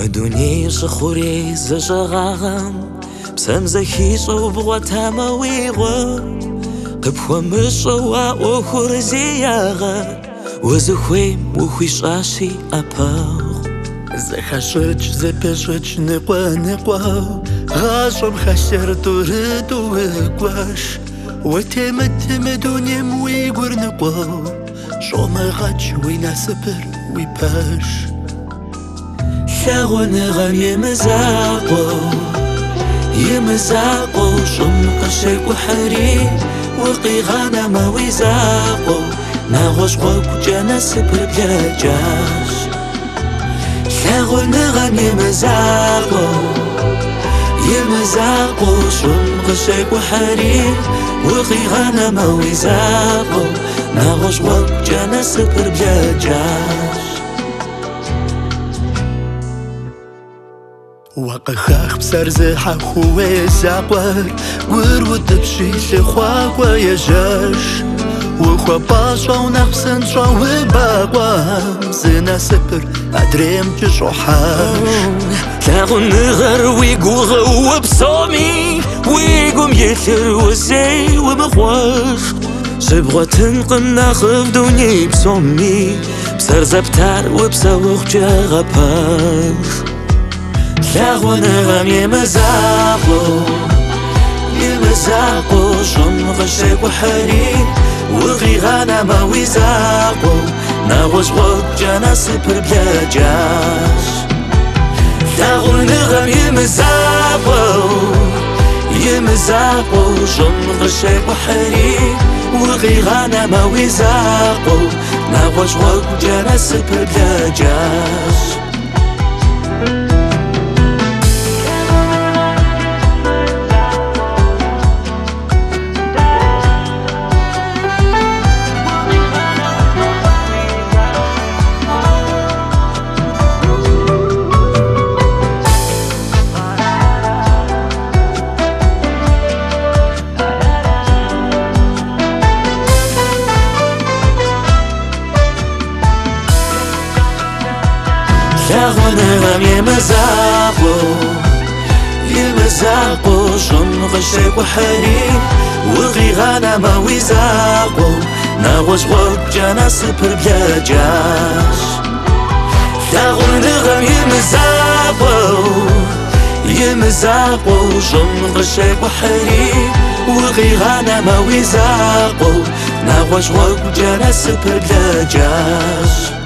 مدوني شخوري زجاغام بسام زخيشو بغواتاما ويغو قبخوا مشوا وخور زياغا وزخويم وخويش عاشي أباغ زخاشوش زبشوش نقوا غاشم خشر تردو وقواش وتمدوني ويقور نقوا شو ما غاتش ويناسبر ويباش لاغون غام يمزاقو شم قشيك وحري وقي غانا ويزاقو ناغوش قوك جانا سبر بلاجاش لاغون غام يمزاقو شم قشيك وحري وقي غانا ويزاقو ناغوش قوك جانا سبر بلاجاش وقخاخ بسر زحا خوي زاقوار ورود بشي لخواقوا يجاش وخوا باشا ونحسن شو باقوام زنا سبر أدريم جشوحاش لاغون نغر ويقوغ وبصومي ويقوم يثر وزي ومغواش جبغوا تنقم ناخذ دوني بصومي بسر زبتار وبسوخ جاغباش لاغون غام يمزاقو شم غشيك وحري وغي غانا ويزاقو ناغوش غوك جانا سبر بلاجاش لاغون غام يمزاقو شم غشيك وحري وغي غانا ويزاقو ناغوش غوك جانا سبر بلاجاش لاغون غام يمزاقو شم غشيك وحري وغي غانا ويزاقو ناغوش غوك جانا سبر بلاجاش لاغون غام يمزاقو شم غشيك وحري وغي غانا ويزاقو ناغوش غوك جانا سبر بلاجاش